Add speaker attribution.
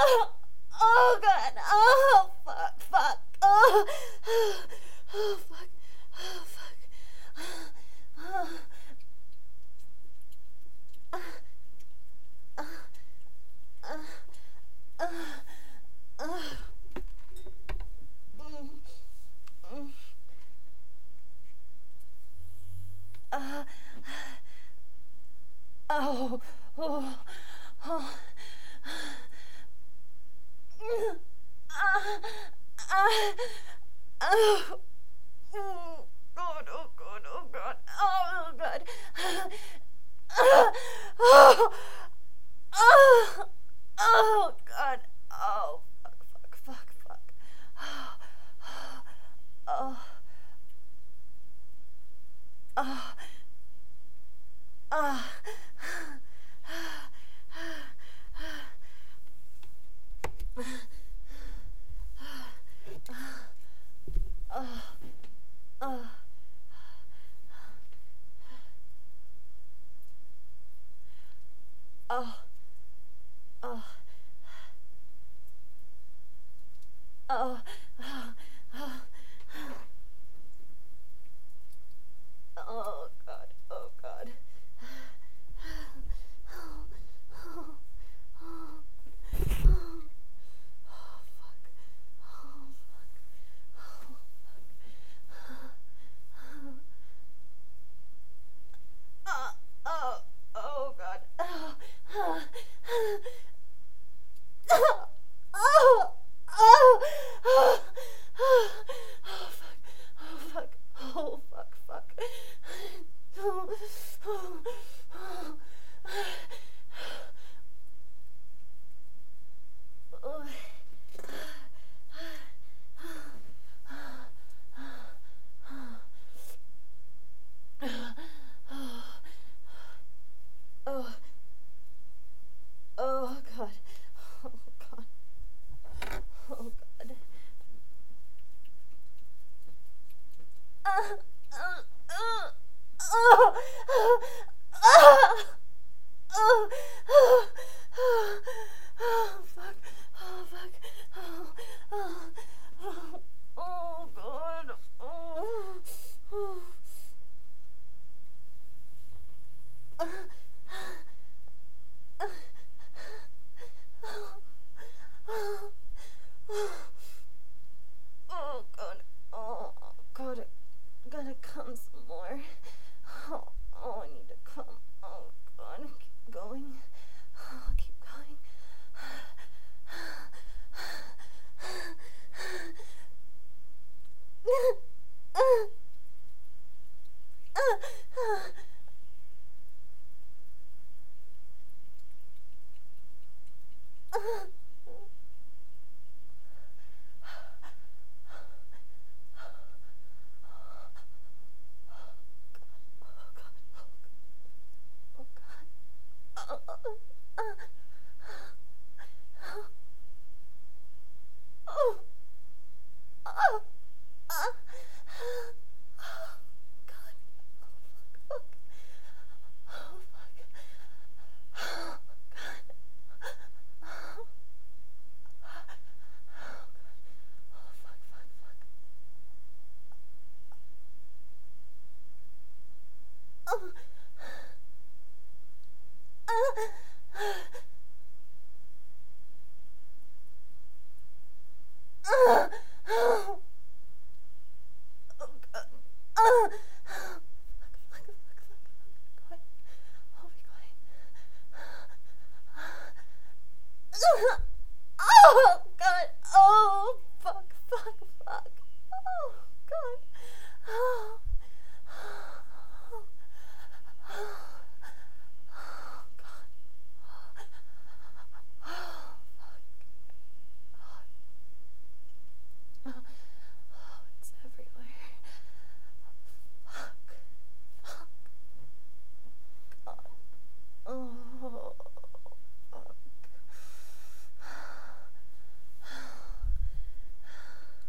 Speaker 1: Oh god. Oh fuck. Fuck. Oh. Oh fuck. Oh fuck. Oh. Oh. Oh. Oh. Oh. God, oh god, oh god, oh god. Oh, oh, oh god, oh fuck, fuck, fuck, fuck. Oh, oh, oh. Oh, oh, oh, oh, oh, oh god, oh god. Oh, oh god. Oh, oh, oh, oh, oh, oh, fuck, oh fuck, oh fuck, fuck. Oh, oh, oh.